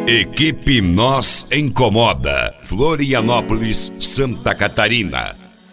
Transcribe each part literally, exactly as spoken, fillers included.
Equipe Nós Incomoda, Florianópolis, Santa Catarina.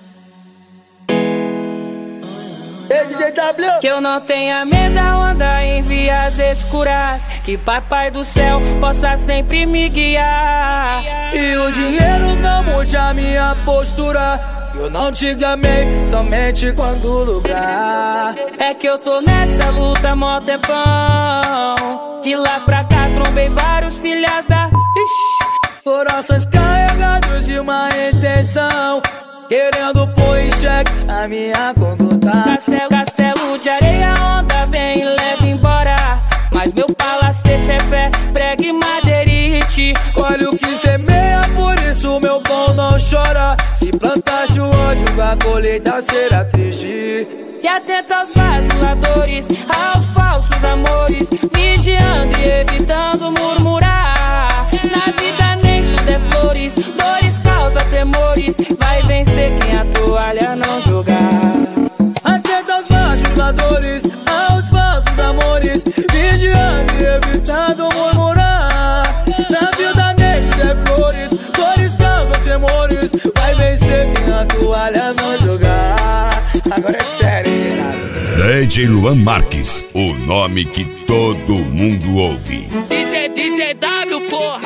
Ei, D J W! Que eu não tenha medo da onda em vias escuras, que papai do céu possa sempre me guiar. E o dinheiro não mude a minha postura, eu não te gamei somente quando o lugar. É que eu tô nessa luta mó tempão, de lá pra cá trombei vários filhas da... Ixi. Corações carregados de uma intenção, querendo pôr em xeque a minha conduta. Castelo, castelo de areia, onda vem e leva embora, mas meu palacete é fé, prega e madeirite. Colhe o que semeia, por isso meu pão não chora. Se plantaste o ódio, a colheita será triste. E atento aos vaciladores, aos falsos amores, vigiando e evitando murmurar. Na vida nem tudo é flores, dores causa temores, vai vencer quem a toalha não jogar. Atento aos vaciladores, aos falsos amores, vigiando e evitando murmurar. Na vida nem tudo é flores, dores causa temores, vai vencer quem a toalha não jogar. Agora é sério, D J Luan Marques, o nome que todo mundo ouve. D J, D J W, porra!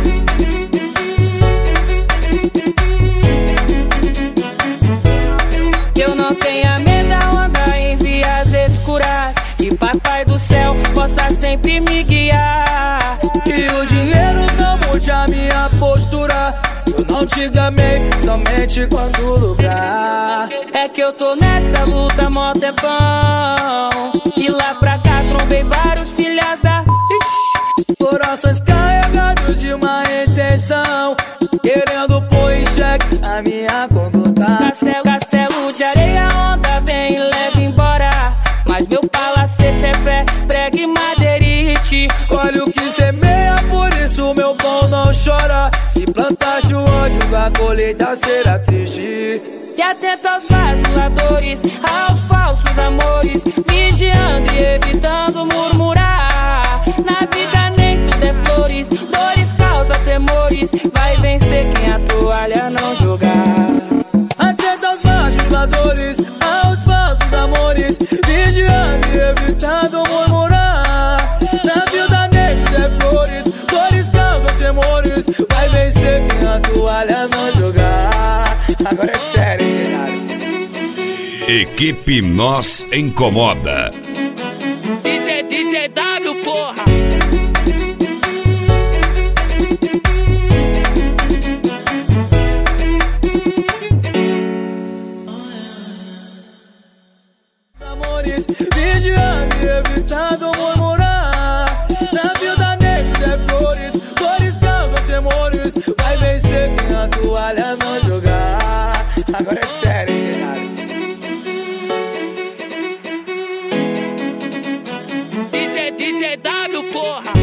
Que eu não tenha medo da onda em vias escuras, que papai do céu possa sempre me guiar. E o dinheiro não mude a minha postura, eu não te gamei somente quando o lugar. É que eu tô nessa luta mó tempão, de lá pra cá trombei vários filhas da... Ixi. Corações carregados de uma intenção, querendo pôr em xeque a minha conduta. Castelo, castelo de areia, onda vem e leva embora, mas meu palacete é fé, prega e madeirite. Colhe o que semeia, por isso meu pão não chora. Se plantaste o ódio, a colheita será triste. E atento aos vaciladores, aos falsos amores, vigiando e evitando murmurar. Na vida nem tudo é flores, dores causa temores, vai vencer quem a toalha não jogar. Atento aos vaciladores, aos falsos amores, vigiando e evitando murmurar. Na vida nem tudo é flores, dores causam temores, vai vencer quem a toalha não jogar. Agora é sério, cara. Equipe Nós Incomoda. D J, D J W, porra! Amores, vigiando e evitando murmurar. Na vida nem tudo é flores, dores causam temores, vai vencer quem a toalha não jogar. Agora é sério, cara. D J, D J W, porra!